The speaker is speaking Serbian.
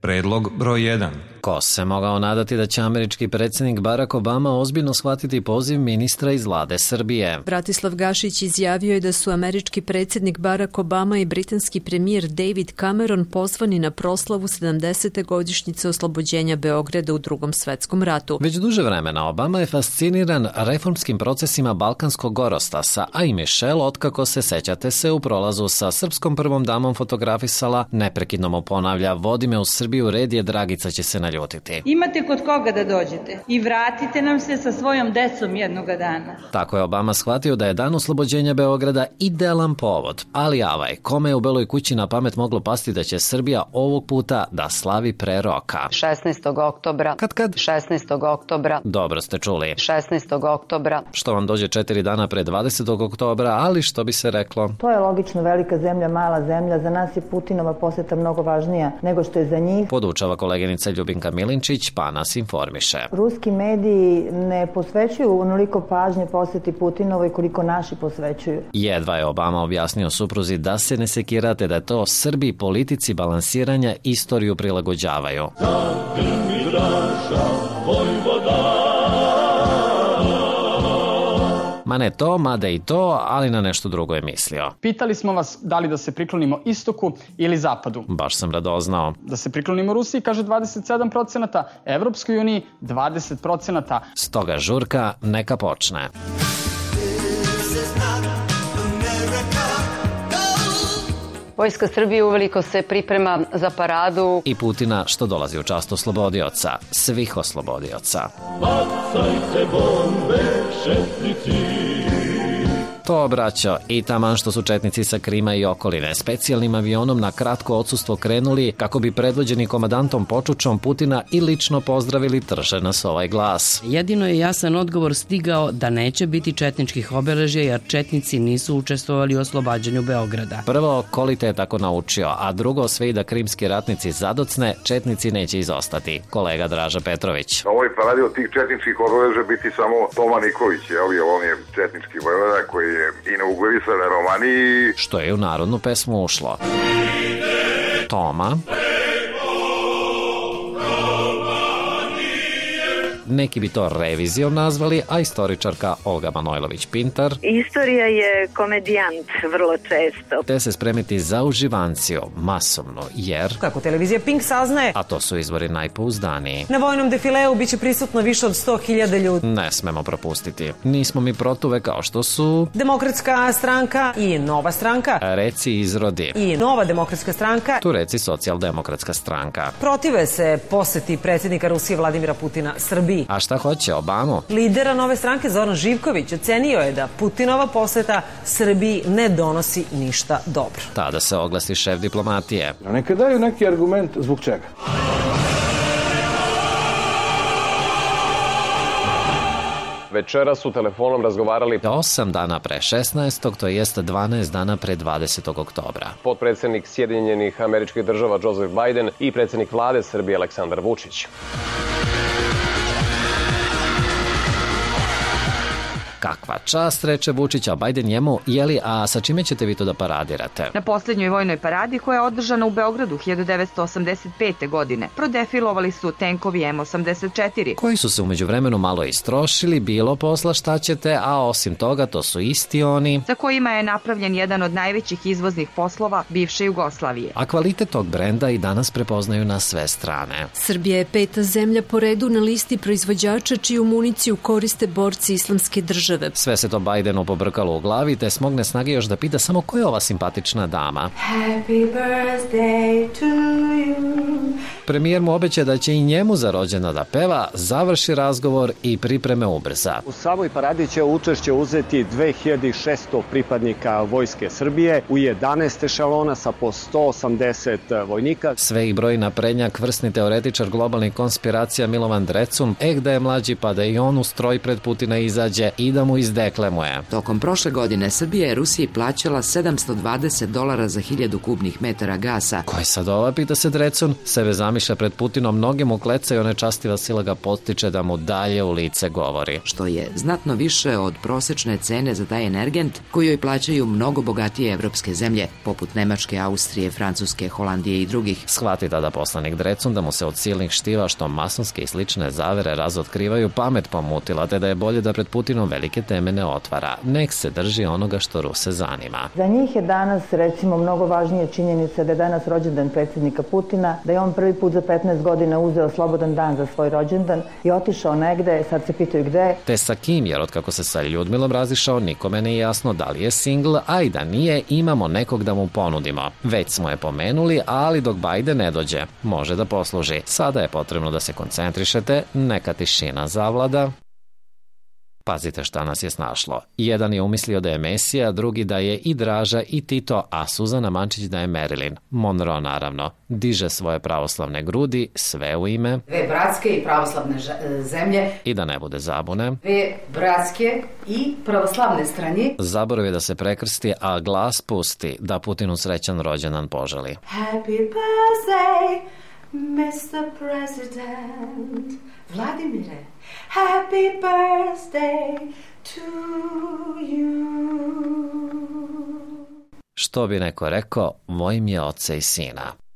Predlog broj 1. Ko se mogao nadati da će američki predsjednik Barack Obama ozbiljno shvatiti poziv ministra iz vlade Srbije? Bratislav Gašić izjavio je da su američki predsjednik Barack Obama i britanski premijer David Cameron pozvani na proslavu 70. godišnjice oslobođenja Beograda u Drugom svetskom ratu. Već duže vremena Obama je fasciniran reformskim procesima Balkanskog gorostasa, a i Michelle, otkako se, sećate se, u prolazu sa srpskom prvom damom fotografisala, neprekidno mu ponavlja: vodi me u Srbiju, red je, Dragica će se naljutiti. Imate kod koga da dođete i vratite nam se sa svojom decom jednoga dana. Tako je Obama shvatio da je dan oslobođenja Beograda idealan povod, ali avaj, kome je u Beloj kući na pamet moglo pasti da će Srbija ovog puta da slavi pre roka? 16. oktobra. Kad? 16. oktobra. Dobro ste čuli. 16. oktobra. Što vam dođe 4 dana pre 20. oktobra, ali što bi se reklo? To je logično, velika zemlja, mala zemlja. Za nas je Putinova poseta mnogo važnija nego što je za njih. Podučava koleginica Ljubinka Milinčić, pa nas informiše. Ruski mediji ne posvećuju onoliko pažnje poseti Putinovoj koliko naši posvećuju. Jedva je Obama objasnio supruzi da se ne sekirate, da to Srbi politici balansiranja istoriju prilagođavaju. Ma ne to, mada i to, ali na nešto drugo je mislio. Pitali smo vas da li da se priklonimo istoku ili zapadu. Baš sam radoznao. Da se priklonimo Rusiji, kaže 27%, Evropskoj uniji 20%. Stoga žurka neka počne. Vojska Srbije uveliko se priprema za paradu. I Putina što dolazi u čast oslobodioca, svih oslobodioca. Bacajte bombe, četnici. To, braćo, i taman što su četnici sa Krima i okoline specijalnim avionom na kratko odsustvo krenuli kako bi predvođeni komandantom Počučom Putina i lično pozdravili, trže nas ovaj glas. Jedino je jasan odgovor stigao da neće biti četničkih obeležja jer četnici nisu učestvovali u oslobađanju Beograda. Prvo, Kolite je tako naučio, a drugo, sve i da krimski ratnici zadocne, četnici neće izostati. Kolega Draža Petrović. Na ovoj paradi od tih četničkih obeležja biti samo Toma Nikolić, on je četnički vojvoda koji je inaugurisan na Romaniji. Što je u narodnu pesmu ušlo. Toma. Neki bi to revizijom nazvali, a istoričarka Olga Manojlović-Pintar. Istorija je komedijant vrlo često. Te se spremiti za uživanciju, masovno, jer... Kako televizija Pink saznaje... A to su izvori najpouzdaniji. Na vojnom defileu biće prisutno više od 100.000 ljudi. Ne smemo propustiti. Nismo mi protuve kao što su... Demokratska stranka i Nova stranka. Reci izrodi. I Nova demokratska stranka. Tu reci socijaldemokratska stranka. Protive se poseti predsjednika Rusije Vladimira Putina Srbiji. A šta hoće Obamu? Lidera Nove stranke Zoran Živković ocenio je da Putinova poseta Srbiji ne donosi ništa dobro. Tada se oglasi šef diplomatije. Neka daju neki argument zbog čega. Večera su telefonom razgovarali 8 dana pre 16. to jest 12 dana pre 20. oktobra. Potpredsjednik Sjedinjenih Američkih Država Joseph Biden i predsjednik vlade Srbije Aleksandar Vučić. Kakva čast, reče Vučić, a Biden njemu, jeli, a sa čime ćete vi to da paradirate? Na posljednjoj vojnoj paradi koja je održana u Beogradu 1985. godine prodefilovali su tenkovi M84. Koji su se umeđu vremenu malo istrošili, bilo posla šta ćete, a osim toga to su isti oni za kojima je napravljen jedan od najvećih izvoznih poslova bivše Jugoslavije. A kvalitet tog brenda i danas prepoznaju na sve strane. Srbija je 5. zemlja po redu na listi proizvođača čiju municiju koriste borci Islamske države. Sve se to Bidenu pobrkalo u glavi, te smogne snage još da pita samo ko je ova simpatična dama. Happy birthday to you. Premijer mu obeća da će i njemu za rođendan da peva, završi razgovor i pripreme ubrza. U samoj paradi će učešće uzeti 2600 pripadnika Vojske Srbije u 11 ešalona sa po 180 vojnika. Sve ih broji naprednjak, vrsni teoretičar globalnih konspiracija Milovan Drecun, da je mlađi pa da i on u stroj pred Putina izađe i da mu izdeklemuje. Tokom prošle godine Srbija je Rusiji plaćala $720 za 1000 kubnih metara gasa. Ko je sad ova, pita se Drecun, sebe zamišlja polemiše pred Putinom, mnogi mu klecaju, nečastiva sila ga potiče da mu dalje u lice govori. Što je znatno više od prosečne cene za taj energent koju joj plaćaju mnogo bogatije evropske zemlje, poput Nemačke, Austrije, Francuske, Holandije i drugih. Shvati tada poslanik Drecun da mu se od silnih štiva što masonske i slične zavere razotkrivaju pamet pomutila, te da je bolje da pred Putinom velike teme ne otvara. Nek se drži onoga što Ruse zanima. Za njih je danas, recimo, mnogo važnije činjenica da je danas rođendan predsjednika Putina, da je on prvi put za 15 godina uzeo slobodan dan za svoj rođendan i otišao negde, sad se pitaju gde. Te sa kim, jer otkako se sa Ljudmilom razišao, nikome nije jasno da li je singl, a i da nije, imamo nekog da mu ponudimo. Već smo je pomenuli, ali dok Biden ne dođe, može da posluži. Sada je potrebno da se koncentrišete, neka tišina zavlada. Pazite šta nas je snašlo. Jedan je umislio da je Mesija, drugi da je i Draža i Tito, a Suzana Mančić da je Marilyn. Monroe, naravno, diže svoje pravoslavne grudi, sve u ime dve bratske i pravoslavne zemlje. I da ne bude zabune, dve bratske i pravoslavne strane. Zaboravio da se prekrsti, a glas pusti da Putinu srećan rođendan poželi. Happy birthday, Mr. President. Vladimire, happy birthday to you. Što bi neko rekao, mojim je oca i sina.